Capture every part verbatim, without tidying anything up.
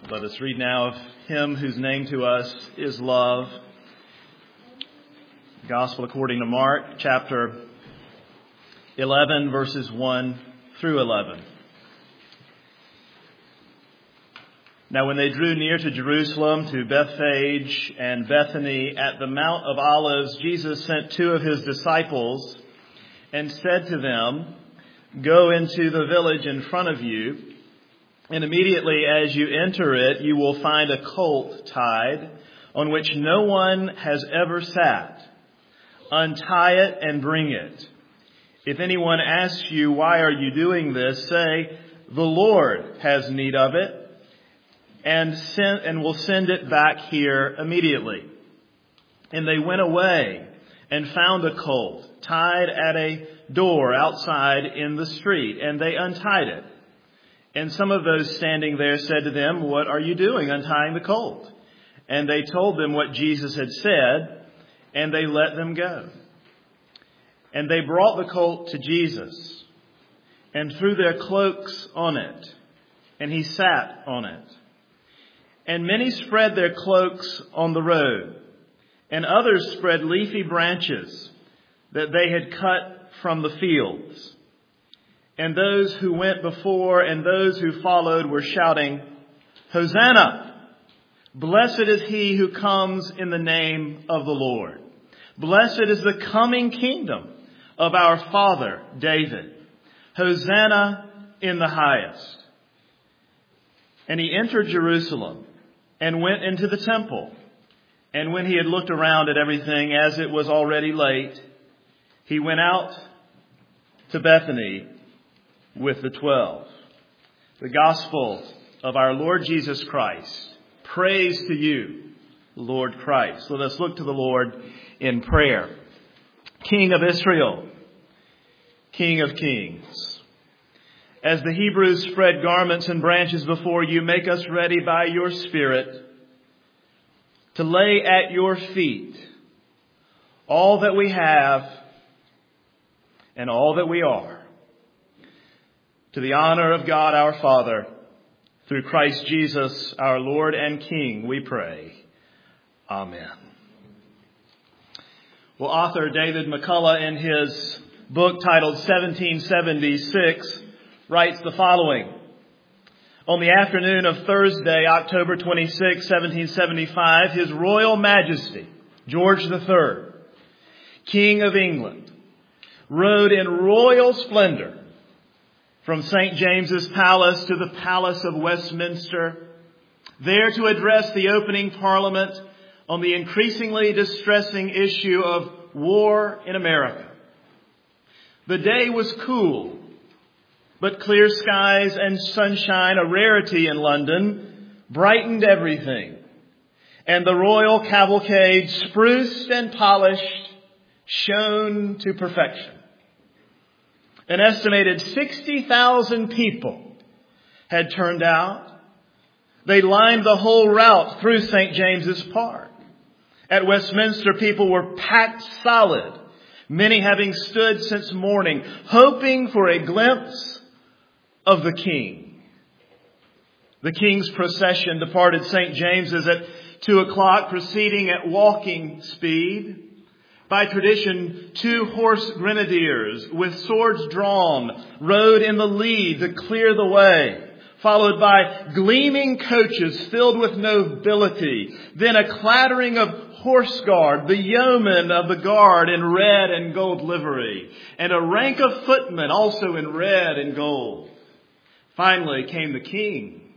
Let us read now of him whose name to us is love. Gospel according to Mark, chapter eleven, verses one through eleven. Now when they drew near to Jerusalem, to Bethphage and Bethany at the Mount of Olives, Jesus sent two of his disciples and said to them, "Go into the village in front of you, and immediately as you enter it, you will find a colt tied on which no one has ever sat. Untie it and bring it. If anyone asks you, 'Why are you doing this?' say, 'The Lord has need of it, and send, and will send it back here immediately.' And they went away and found a colt tied at a door outside in the street, and they untied it. And some of those standing there said to them, 'What are you doing untying the colt?' And they told them what Jesus had said, and they let them go. And they brought the colt to Jesus and threw their cloaks on it, and he sat on it. And many spread their cloaks on the road, and others spread leafy branches that they had cut from the fields. And those who went before and those who followed were shouting, 'Hosanna! Blessed is he who comes in the name of the Lord. Blessed is the coming kingdom of our father David. Hosanna in the highest.' And he entered Jerusalem and went into the temple. And when he had looked around at everything, as it was already late, he went out to Bethany with the twelve." The gospel of our Lord Jesus Christ. Praise to you, Lord Christ. Let us look to the Lord in prayer. King of Israel, King of kings, as the Hebrews spread garments and branches before you, make us ready by your Spirit to lay at your feet all that we have and all that we are, to the honor of God our Father, through Christ Jesus our Lord and King, we pray. Amen. Well, author David McCullough, in his book titled seventeen seventy-six, writes the following. On the afternoon of Thursday, October twenty-sixth, seventeen seventy-five, His Royal Majesty, George the Third, King of England, rode in royal splendor from Saint James's Palace to the Palace of Westminster, there to address the opening Parliament on the increasingly distressing issue of war in America. The day was cool, but clear skies and sunshine, a rarity in London, brightened everything. And the royal cavalcade, spruced and polished, shone to perfection. An estimated sixty thousand people had turned out. They lined the whole route through Saint James's Park. At Westminster, people were packed solid, many having stood since morning, hoping for a glimpse of the King. The King's procession departed Saint James's at two o'clock, proceeding at walking speed. By tradition, two horse grenadiers with swords drawn rode in the lead to clear the way, followed by gleaming coaches filled with nobility, then a clattering of horse guard, the yeomen of the guard in red and gold livery, and a rank of footmen also in red and gold. Finally came the King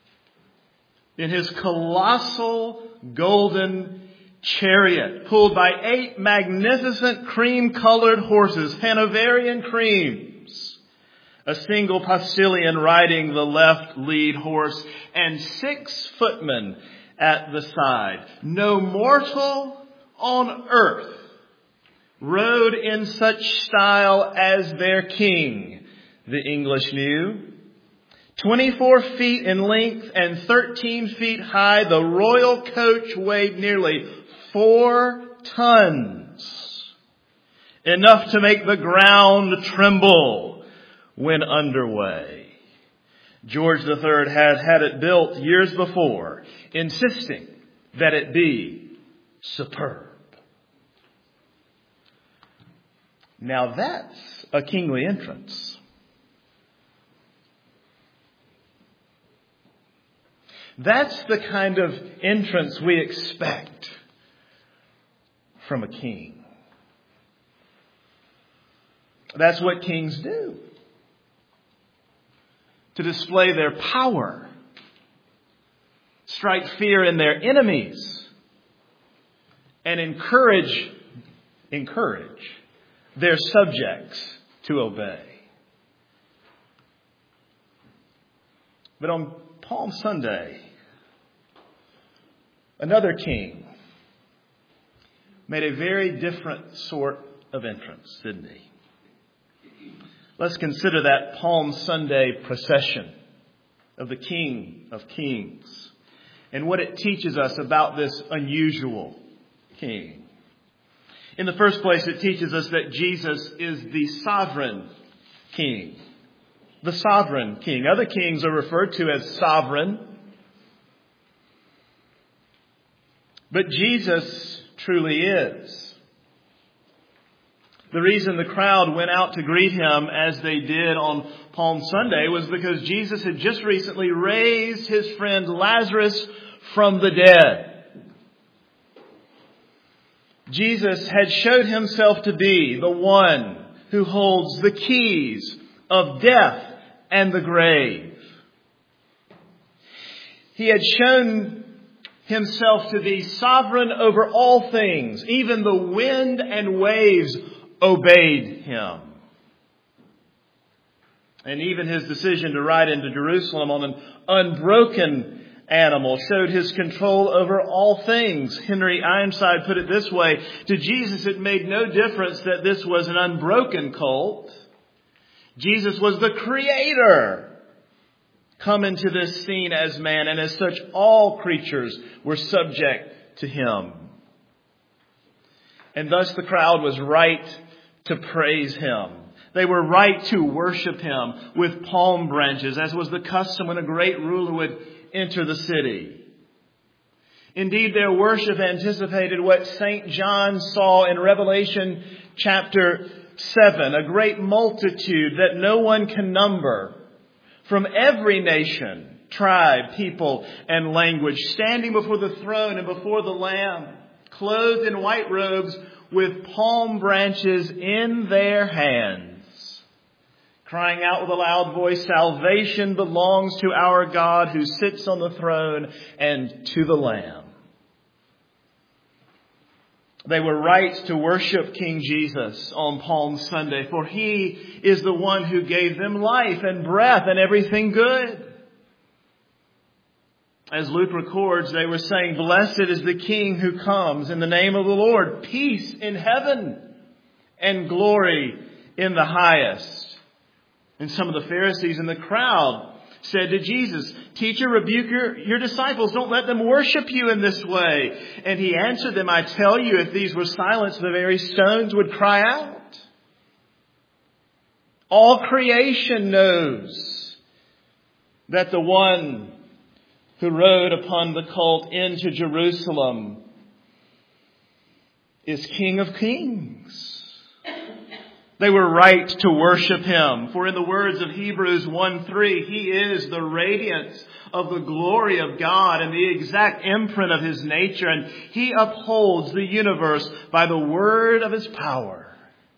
in his colossal golden chariot, pulled by eight magnificent cream-colored horses, Hanoverian creams, a single postilion riding the left lead horse, and six footmen at the side. No mortal on earth rode in such style as their king, the English knew. Twenty-four feet in length and thirteen feet high, the royal coach weighed nearly four tons, enough to make the ground tremble when underway. George the Third had had it built years before, insisting that it be superb. Now that's a kingly entrance. That's the kind of entrance we expect from a king. That's what kings do. To display their power, strike fear in their enemies, and encourage, encourage their subjects to obey. But on Palm Sunday, another king made a very different sort of entrance, didn't he? Let's consider that Palm Sunday procession of the King of Kings and what it teaches us about this unusual king. In the first place, it teaches us that Jesus is the sovereign king. The sovereign king. Other kings are referred to as sovereign. But Jesus truly is. The reason the crowd went out to greet him as they did on Palm Sunday was because Jesus had just recently raised his friend Lazarus from the dead. Jesus had showed himself to be the one who holds the keys of death and the grave. He had shown himself to be sovereign over all things. Even the wind and waves obeyed him. And even his decision to ride into Jerusalem on an unbroken animal showed his control over all things. Henry Ironside put it this way: to Jesus it made no difference that this was an unbroken colt. Jesus was the creator come into this scene as man, and as such all creatures were subject to him. And thus the crowd was right to praise him. They were right to worship him with palm branches, as was the custom when a great ruler would enter the city. Indeed, their worship anticipated what Saint John saw in Revelation chapter seven, a great multitude that no one can number, from every nation, tribe, people, and language, standing before the throne and before the Lamb, clothed in white robes with palm branches in their hands, crying out with a loud voice, "Salvation belongs to our God who sits on the throne and to the Lamb." They were right to worship King Jesus on Palm Sunday, for he is the one who gave them life and breath and everything good. As Luke records, they were saying, "Blessed is the King who comes in the name of the Lord, peace in heaven and glory in the highest." And some of the Pharisees in the crowd said to Jesus, "Teacher, rebuke your, your disciples. Don't let them worship you in this way." And he answered them, "I tell you, if these were silenced, the very stones would cry out." All creation knows that the one who rode upon the colt into Jerusalem is King of Kings. They were right to worship him. For in the words of Hebrews one three, he is the radiance of the glory of God and the exact imprint of his nature. And he upholds the universe by the word of his power.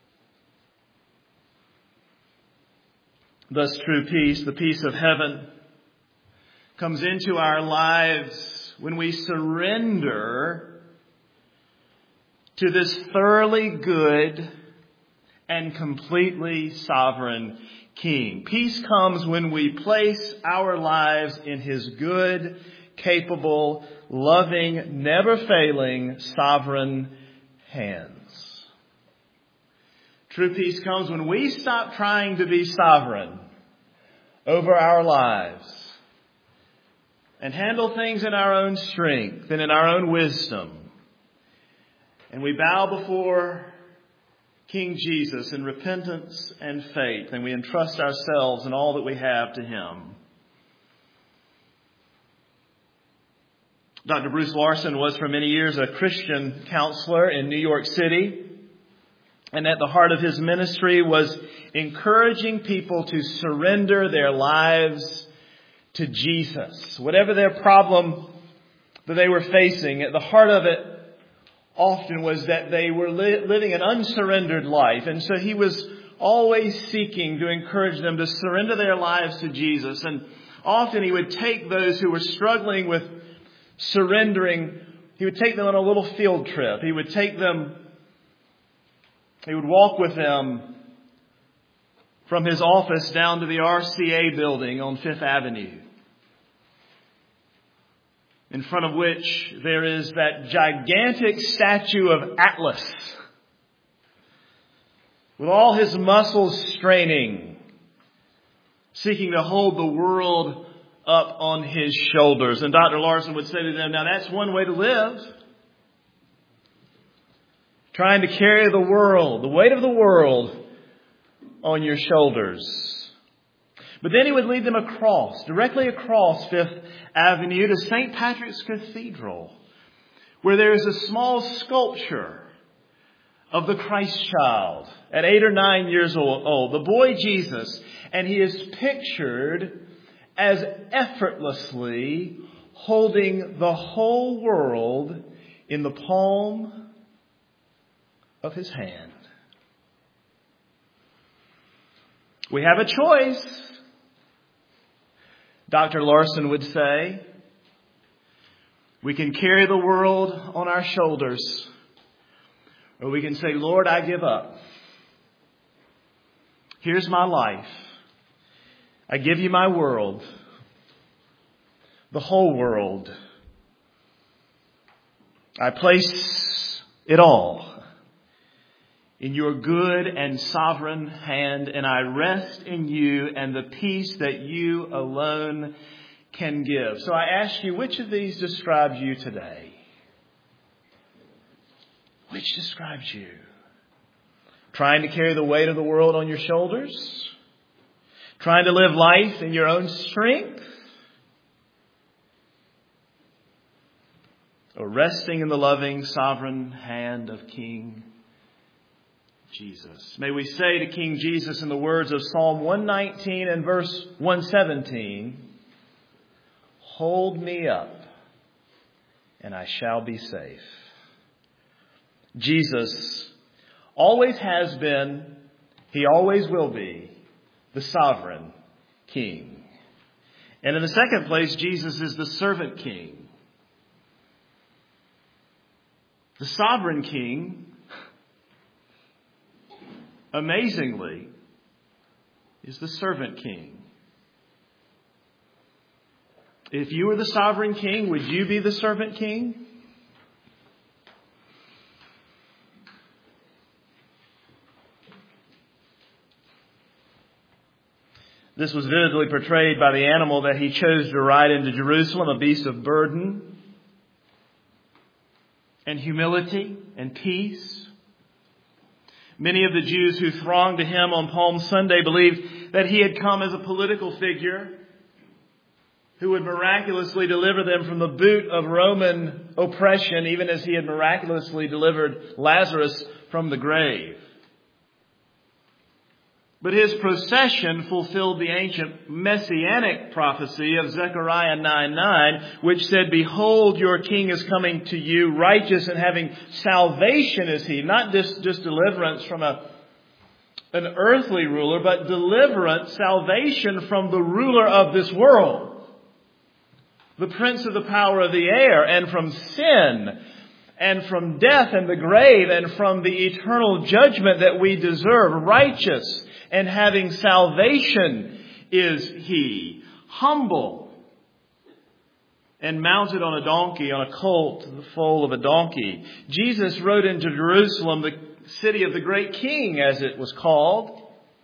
Thus true peace, the peace of heaven, comes into our lives when we surrender to this thoroughly good and completely sovereign King. Peace comes when we place our lives in his good, capable, loving, never failing, sovereign hands. True peace comes when we stop trying to be sovereign over our lives and handle things in our own strength and in our own wisdom, and we bow before King Jesus in repentance and faith, and we entrust ourselves and all that we have to him. Doctor Bruce Larson was for many years a Christian counselor in New York City. And at the heart of his ministry was encouraging people to surrender their lives to Jesus. Whatever their problem that they were facing, at the heart of it often was that they were li- living an unsurrendered life. And so he was always seeking to encourage them to surrender their lives to Jesus. And often he would take those who were struggling with surrendering, he would take them on a little field trip. He would take them, he would walk with them from his office down to the R C A building on Fifth Avenue, in front of which there is that gigantic statue of Atlas, with all his muscles straining, seeking to hold the world up on his shoulders. And Doctor Larson would say to them, now that's one way to live. Trying to carry the world, the weight of the world on your shoulders. But then he would lead them across, directly across Fifth Avenue to Saint Patrick's Cathedral, where there is a small sculpture of the Christ child at eight or nine years old, the boy Jesus. And he is pictured as effortlessly holding the whole world in the palm of his hand. We have a choice, Doctor Larson would say. We can carry the world on our shoulders, or we can say, Lord, I give up. Here's my life. I give you my world, the whole world. I place it all in your good and sovereign hand, and I rest in you and the peace that you alone can give. So I ask you, which of these describes you today? Which describes you? Trying to carry the weight of the world on your shoulders? Trying to live life in your own strength? Or resting in the loving, sovereign hand of King Jesus? May we say to King Jesus in the words of Psalm one nineteen and verse one seventeen, hold me up and I shall be safe. Jesus always has been, he always will be, the sovereign King. And in the second place, Jesus is the servant King. The sovereign King, amazingly, is the servant King. If you were the sovereign King, would you be the servant King? This was vividly portrayed by the animal that he chose to ride into Jerusalem, a beast of burden and humility and peace. Many of the Jews who thronged to him on Palm Sunday believed that he had come as a political figure who would miraculously deliver them from the boot of Roman oppression, even as he had miraculously delivered Lazarus from the grave. But his procession fulfilled the ancient messianic prophecy of Zechariah nine nine, which said, behold, your king is coming to you, righteous and having salvation is he. Not just, just deliverance from a, an earthly ruler, but deliverance, salvation from the ruler of this world, the prince of the power of the air, and from sin, and from death and the grave, and from the eternal judgment that we deserve. Righteous and having salvation is he. Humble and mounted on a donkey, on a colt, the foal of a donkey. Jesus rode into Jerusalem, the city of the great king, as it was called.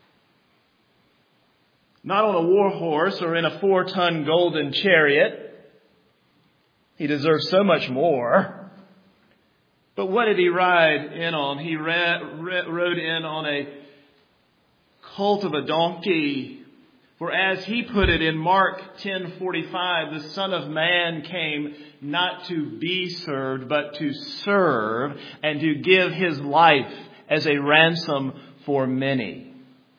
Not on a war horse or in a four-ton golden chariot. He deserves so much more. But what did he ride in on? He ra- ra- rode in on a colt of a donkey, For as he put it in Mark ten forty-five, the Son of Man came not to be served, but to serve and to give his life as a ransom for many.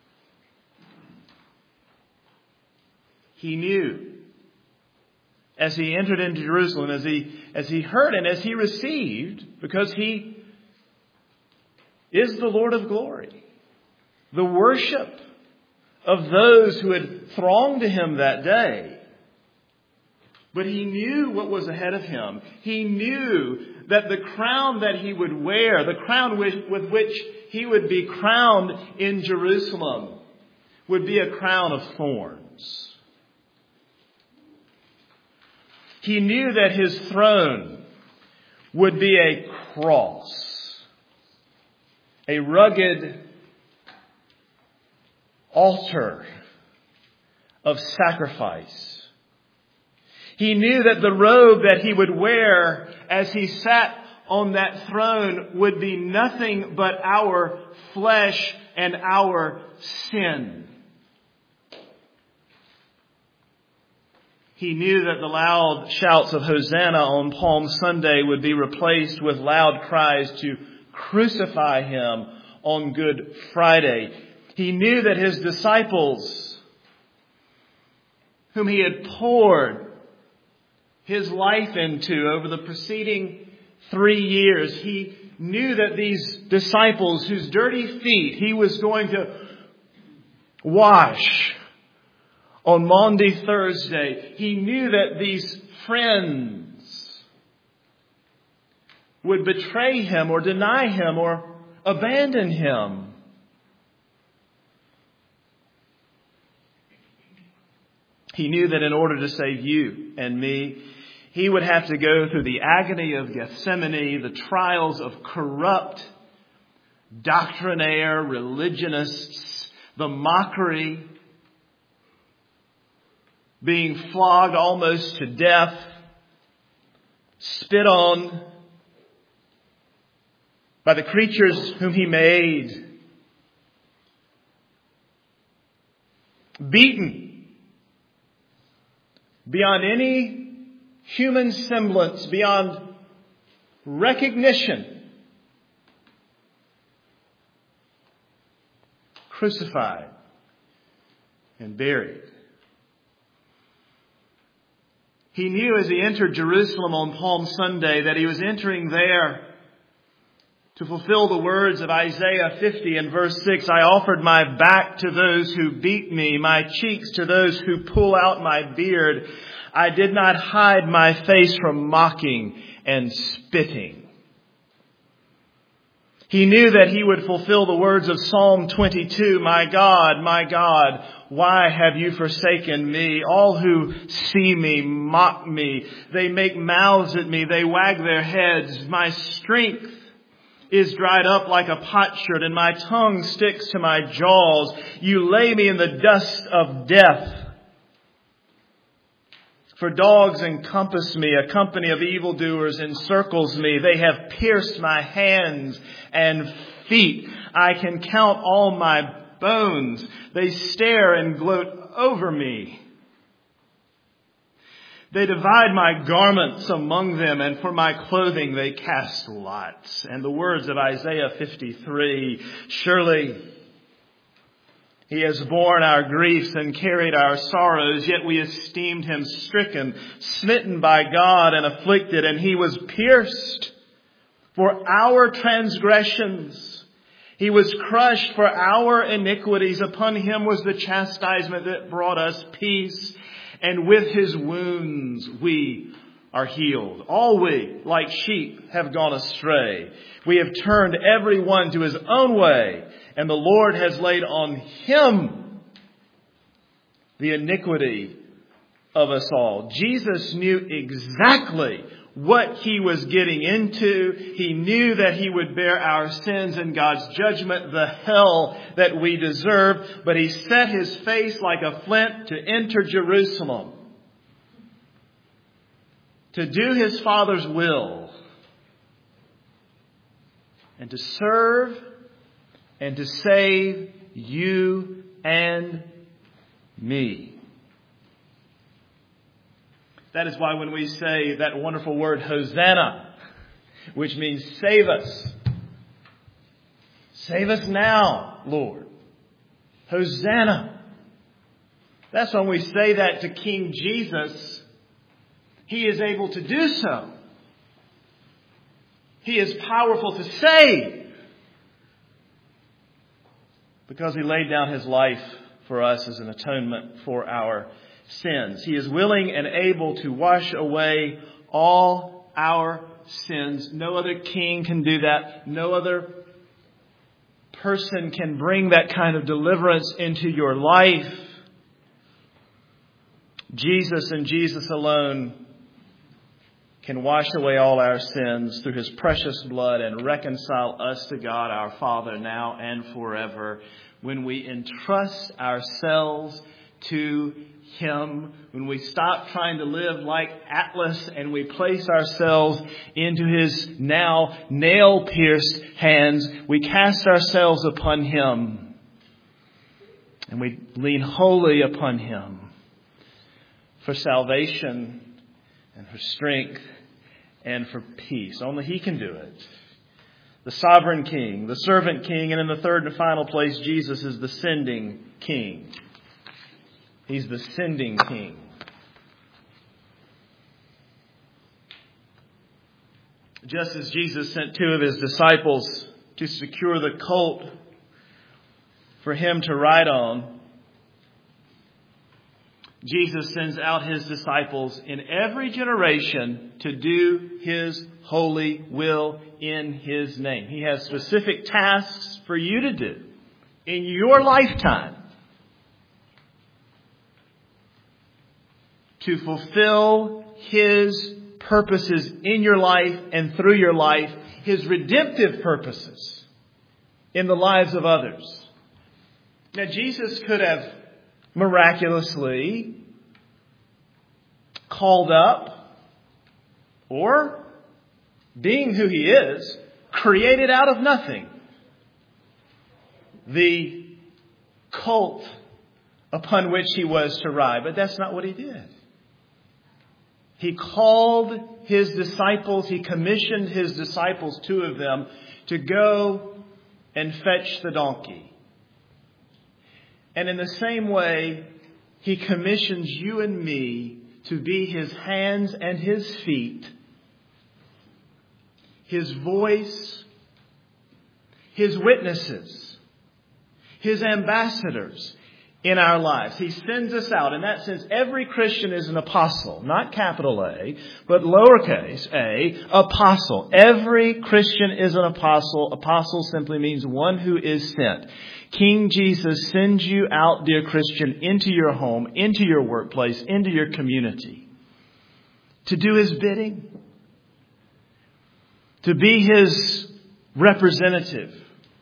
He knew as he entered into Jerusalem, as he, as he heard and as he received, because he is the Lord of glory, the worship of those who had thronged to him that day. But he knew what was ahead of him. He knew that the crown that he would wear, the crown with, with which he would be crowned in Jerusalem, would be a crown of thorns. He knew that his throne would be a cross, a rugged altar of sacrifice. He knew that the robe that he would wear as he sat on that throne would be nothing but our flesh and our sin. He knew that the loud shouts of Hosanna on Palm Sunday would be replaced with loud cries to crucify him on Good Friday. He knew that his disciples, whom he had poured his life into over the preceding three years, he knew that these disciples whose dirty feet he was going to wash on Maundy Thursday, he knew that these friends would betray him or deny him or abandon him. He knew that in order to save you and me, he would have to go through the agony of Gethsemane, the trials of corrupt doctrinaire religionists, the mockery, being flogged almost to death, spit on by the creatures whom he made, beaten beyond any human semblance, beyond recognition, crucified and buried. He knew as he entered Jerusalem on Palm Sunday that he was entering there to fulfill the words of Isaiah fifty and verse six. I offered my back to those who beat me, my cheeks to those who pull out my beard. I did not hide my face from mocking and spitting. He knew that he would fulfill the words of Psalm twenty-two. My God, my God, why have you forsaken me? All who see me mock me. They make mouths at me. They wag their heads. My strength is dried up like a potsherd, and my tongue sticks to my jaws. You lay me in the dust of death. For dogs encompass me, a company of evildoers encircles me. They have pierced my hands and feet. I can count all my bones. They stare and gloat over me. They divide my garments among them, and for my clothing they cast lots. And the words of Isaiah fifty-three, surely he has borne our griefs and carried our sorrows, yet we esteemed him stricken, smitten by God and afflicted, and he was pierced for our transgressions. He was crushed for our iniquities. Upon him was the chastisement that brought us peace, and with his wounds we are healed. All we, like sheep, have gone astray. We have turned every one to his own way, and the Lord has laid on him the iniquity of us all. Jesus knew exactly what he was getting into. He knew that he would bear our sins and God's judgment, the hell that we deserve. But he set his face like a flint to enter Jerusalem, to do his Father's will, and to serve and to save you and me. That is why when we say that wonderful word, Hosanna, which means save us. Save us now, Lord. Hosanna. That's when we say that to King Jesus. He is able to do so. He is powerful to save. Because He laid down His life for us as an atonement for our sins. He is willing and able to wash away all our sins. No other king can do that. No other person can bring that kind of deliverance into your life. Jesus and Jesus alone can wash away all our sins through His precious blood and reconcile us to God our Father now and forever. When we entrust ourselves to Him, when we stop trying to live like Atlas and we place ourselves into His now nail-pierced hands, we cast ourselves upon Him and we lean wholly upon Him for salvation and for strength and for peace. Only He can do it. The sovereign King, the servant King, and in the third and final place, Jesus is the sending King. He's the sending King. Just as Jesus sent two of His disciples to secure the colt for Him to ride on, Jesus sends out His disciples in every generation to do His holy will in His name. He has specific tasks for you to do in your lifetime to fulfill His purposes in your life and through your life, His redemptive purposes in the lives of others. Now, Jesus could have miraculously called up, or, being who He is, created out of nothing the colt upon which He was to ride. But that's not what He did. He called His disciples, He commissioned His disciples, two of them, to go and fetch the donkey. And in the same way, He commissions you and me to be His hands and His feet, His voice, His witnesses, His ambassadors in our lives. He sends us out. In that sense, every Christian is an apostle. Not capital A, but lowercase a, apostle. Every Christian is an apostle. Apostle simply means one who is sent. King Jesus sends you out, dear Christian, into your home, into your workplace, into your community, to do His bidding, to be His representative.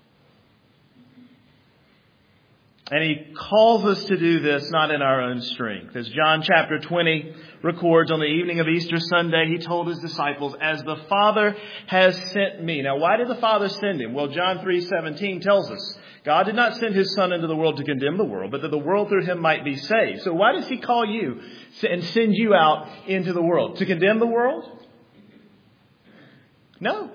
And He calls us to do this not in our own strength. As John chapter twenty records, on the evening of Easter Sunday, He told His disciples, "As the Father has sent me." Now, why did the Father send Him? Well, John three seventeen tells us, God did not send His Son into the world to condemn the world, but that the world through Him might be saved. So why does He call you and send you out into the world? To condemn the world? No.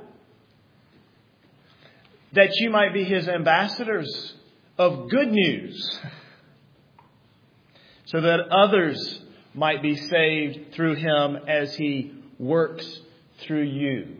That you might be His ambassadors of good news, so that others might be saved through Him as He works through you.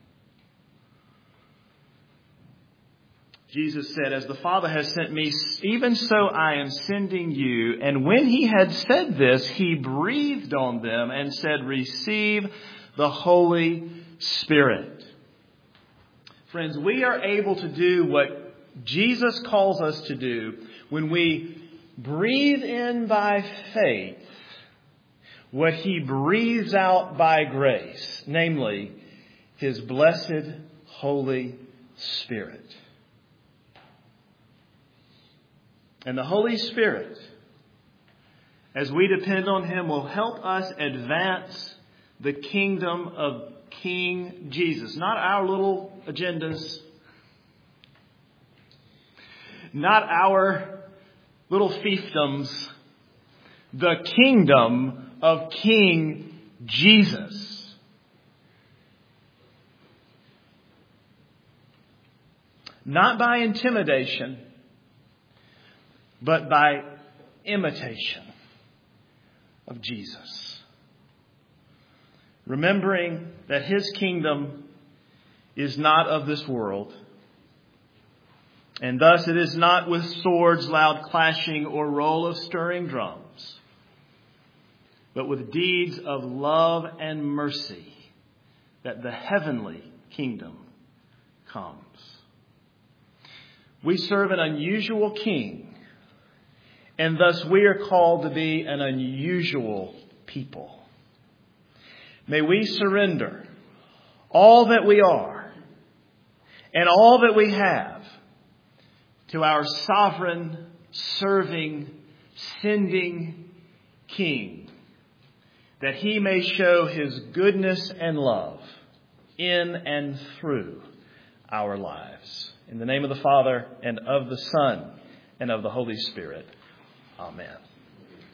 Jesus said, "As the Father has sent me, even so I am sending you." And when He had said this, He breathed on them and said, "Receive the Holy Spirit." Friends, we are able to do what Jesus calls us to do when we breathe in by faith what He breathes out by grace, namely His blessed Holy Spirit. And the Holy Spirit, as we depend on Him, will help us advance the kingdom of King Jesus. Not our little agendas, not our little fiefdoms, the kingdom of King Jesus. Not by intimidation, but by imitation of Jesus. Remembering that his kingdom is not of this world, and thus it is not with swords, loud clashing, or roll of stirring drums, but with deeds of love and mercy that the heavenly kingdom comes. We serve an unusual king, and thus we are called to be an unusual people. May we surrender all that we are and all that we have to our sovereign, serving, sending King, that he may show his goodness and love in and through our lives. In the name of the Father, and of the Son, and of the Holy Spirit. Amen.